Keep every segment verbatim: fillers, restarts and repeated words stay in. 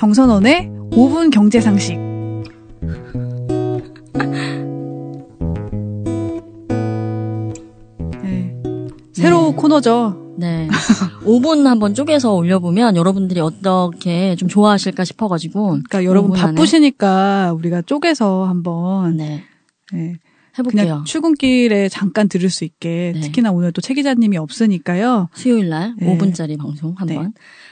정선원의 오 분 경제상식. 네. 새로 네. 코너죠. 네. 오 분 한번 쪼개서 올려보면 여러분들이 어떻게 좀 좋아하실까 싶어가지고. 그러니까 여러분 바쁘시니까 우리가 쪼개서 한번. 네. 네. 해볼게요. 그냥 출근길에 잠깐 들을 수 있게. 네. 특히나 오늘 또 최 기자님이 없으니까요. 수요일날 네. 오 분짜리 방송 한번. 네.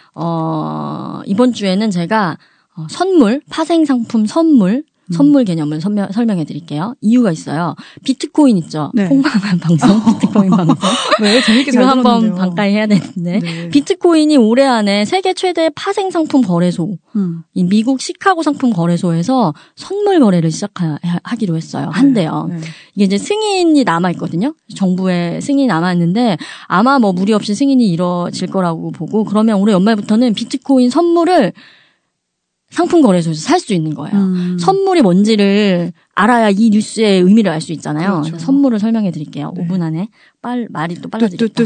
어, 이번 주에는 제가 어, 선물, 파생상품 선물, 음. 선물 개념을 설명, 설명해 드릴게요. 이유가 있어요. 비트코인 있죠? 네. 폭망한 방송, 비트코인 방송. 네, 재밌게 잘 이거 들었는데요. 한번 가까이 해야 되는데. 네. 비트코인이 올해 안에 세계 최대 파생상품 거래소, 음. 이 미국 시카고 상품 거래소에서 선물 거래를 시작하기로 했어요. 한대요. 네. 네. 이게 이제 승인이 남아있거든요. 정부의 승인이 남아있는데 아마 뭐 무리 없이 승인이 이루어질 거라고 보고 그러면 올해 연말부터는 비트코인 선물을 상품 거래소에서 살 수 있는 거예요. 음. 선물이 뭔지를 알아야 이 뉴스의 의미를 알 수 있잖아요. 그렇죠. 선물을 설명해 드릴게요. 네. 오 분 안에. 빨, 말이 또 빨라지겠다.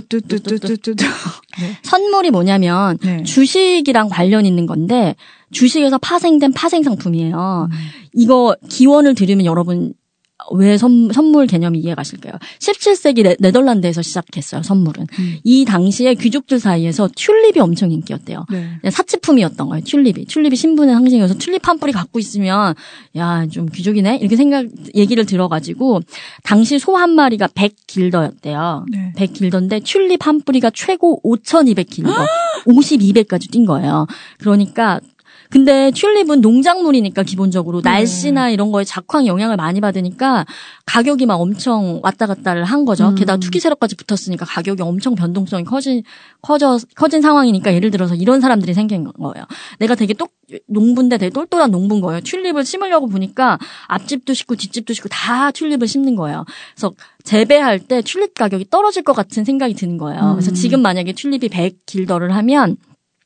네. 선물이 뭐냐면 네. 주식이랑 관련 있는 건데 주식에서 파생된 파생 상품이에요. 음. 이거 기원을 들으면 여러분 왜 선, 선물 개념이 이해가 가실까요? 십칠 세기 네, 네덜란드에서 시작했어요, 선물은. 음. 이 당시에 귀족들 사이에서 튤립이 엄청 인기였대요. 네. 사치품이었던 거예요, 튤립이. 튤립이 신분의 상징이어서 튤립 한 뿌리 갖고 있으면, 야, 좀 귀족이네? 이렇게 생각, 얘기를 들어가지고, 당시 소 한 마리가 백 길더였대요. 네. 백 길더인데, 튤립 한 뿌리가 최고 오천이백 길더. 오십이 배까지 뛴 거예요. 그러니까, 근데 튤립은 농작물이니까 기본적으로 네. 날씨나 이런 거에 작황 영향을 많이 받으니까 가격이 막 엄청 왔다 갔다를 한 거죠. 음. 게다가 투기 세력까지 붙었으니까 가격이 엄청 변동성이 커진, 커져, 커진 상황이니까 예를 들어서 이런 사람들이 생긴 거예요. 내가 되게 똑, 농부인데 되게 똘똘한 농부인 거예요. 튤립을 심으려고 보니까 앞집도 심고 뒷집도 심고 다 튤립을 심는 거예요. 그래서 재배할 때 튤립 가격이 떨어질 것 같은 생각이 드는 거예요. 그래서 지금 만약에 튤립이 백 길더를 하면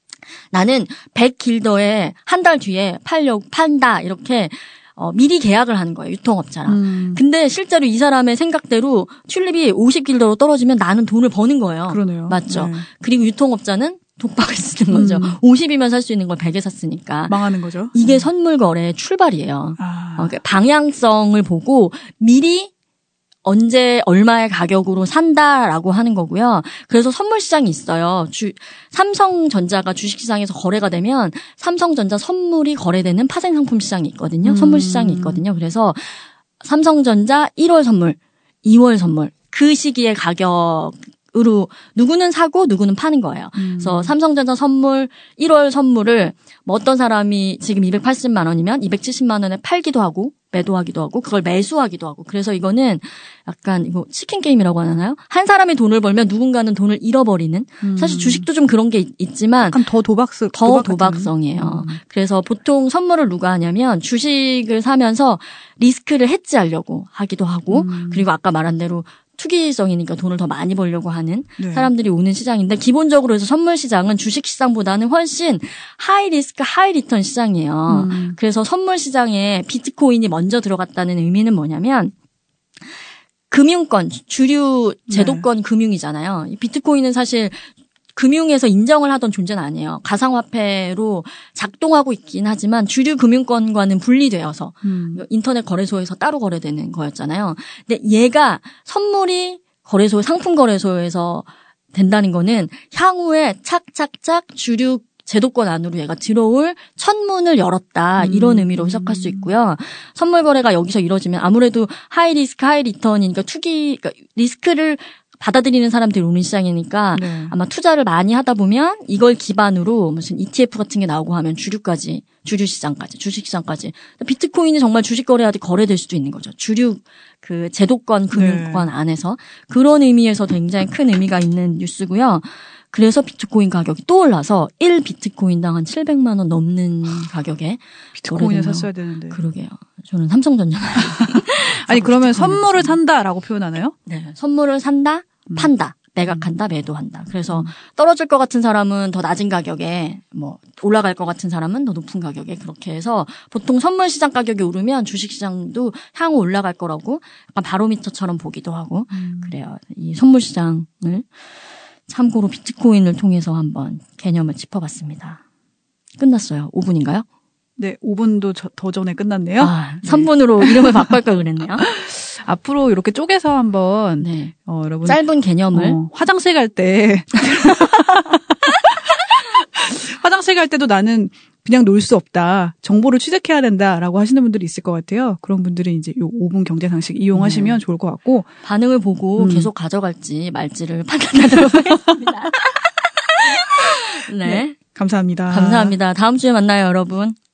나는 백 길더에 한 달 뒤에 팔려고, 판다, 이렇게, 어, 미리 계약을 하는 거예요, 유통업자랑. 음. 근데 실제로 이 사람의 생각대로 튤립이 오십 길더로 떨어지면 나는 돈을 버는 거예요. 그러네요. 맞죠? 네. 그리고 유통업자는 독박을 쓰는 거죠. 음. 오십이면 살 수 있는 걸 백에 샀으니까. 망하는 거죠. 이게 음. 선물 거래의 출발이에요. 아. 어, 그러니까 방향성을 보고 미리 언제 얼마의 가격으로 산다라고 하는 거고요. 그래서 선물 시장이 있어요. 주, 삼성전자가 주식시장에서 거래가 되면 삼성전자 선물이 거래되는 파생상품 시장이 있거든요. 음. 선물 시장이 있거든요. 그래서 삼성전자 일월 선물, 이월 선물 그 시기의 가격으로 누구는 사고 누구는 파는 거예요. 음. 그래서 삼성전자 선물 일월 선물을 뭐 어떤 사람이 지금 이백팔십만 원이면 이백칠십만 원에 팔기도 하고 매도하기도 하고 그걸 매수하기도 하고 그래서 이거는 약간 이거 치킨 게임이라고 하나요? 한 사람이 돈을 벌면 누군가는 돈을 잃어버리는 음. 사실 주식도 좀 그런 게 있지만 약간 더 도박스 더 도박 도박성이에요. 음. 그래서 보통 선물을 누가 하냐면 주식을 사면서 리스크를 해지하려고 하기도 하고 음. 그리고 아까 말한 대로 투기성이니까 돈을 더 많이 벌려고 하는 네. 사람들이 오는 시장인데 기본적으로 해서 선물 시장은 주식 시장보다는 훨씬 하이 리스크 하이 리턴 시장이에요. 음. 그래서 선물 시장에 비트코인이 먼저 들어갔다는 의미는 뭐냐면 금융권, 주류 제도권 네. 금융이잖아요. 비트코인은 사실 금융에서 인정을 하던 존재는 아니에요. 가상화폐로 작동하고 있긴 하지만 주류 금융권과는 분리되어서 음. 인터넷 거래소에서 따로 거래되는 거였잖아요. 근데 얘가 선물이 거래소, 상품 거래소에서 된다는 거는 향후에 착착착 주류 제도권 안으로 얘가 들어올 첫문을 열었다. 이런 의미로 해석할 수 있고요. 선물 거래가 여기서 이루어지면 아무래도 하이 리스크 하이 리턴이니까 투기, 그러니까 리스크를 받아들이는 사람들이 오는 시장이니까 네. 아마 투자를 많이 하다 보면 이걸 기반으로 무슨 이티에프 같은 게 나오고 하면 주류까지, 주류시장까지, 주식시장까지. 비트코인이 정말 주식 거래하듯 거래될 수도 있는 거죠. 주류 그 제도권, 금융권 네. 안에서. 그런 의미에서 굉장히 큰 의미가 있는 뉴스고요. 그래서 비트코인 가격이 또 올라서 일 비트코인당 한 칠백만 원 넘는 가격에 비트코인을 샀어야 되는데. 그러게요. 저는 삼성전자. 아니 그러면 선물을 산다라고 표현하나요? 네. 선물을 산다, 판다, 매각한다, 매도한다. 그래서 떨어질 것 같은 사람은 더 낮은 가격에 뭐 올라갈 것 같은 사람은 더 높은 가격에 그렇게 해서 보통 선물 시장 가격이 오르면 주식 시장도 향후 올라갈 거라고 약간 바로미터처럼 보기도 하고 음. 그래요. 이 선물 시장을 참고로 비트코인을 통해서 한번 개념을 짚어봤습니다. 끝났어요. 오 분인가요? 네, 오 분도 저, 더 전에 끝났네요. 아, 삼 분으로 네. 이름을 바꿀 걸 그랬네요. 앞으로 이렇게 쪼개서 한번 네. 어, 여러분 짧은 개념을 어, 화장실 갈 때 화장실 갈 때도 나는 그냥 놀 수 없다. 정보를 취득해야 된다라고 하시는 분들이 있을 것 같아요. 그런 분들이 이제 요 오 분 경제상식 이용하시면 네. 좋을 것 같고 반응을 보고 음. 계속 가져갈지 말지를 판단하도록 하겠습니다. 네. 네. 감사합니다. 감사합니다. 다음 주에 만나요, 여러분.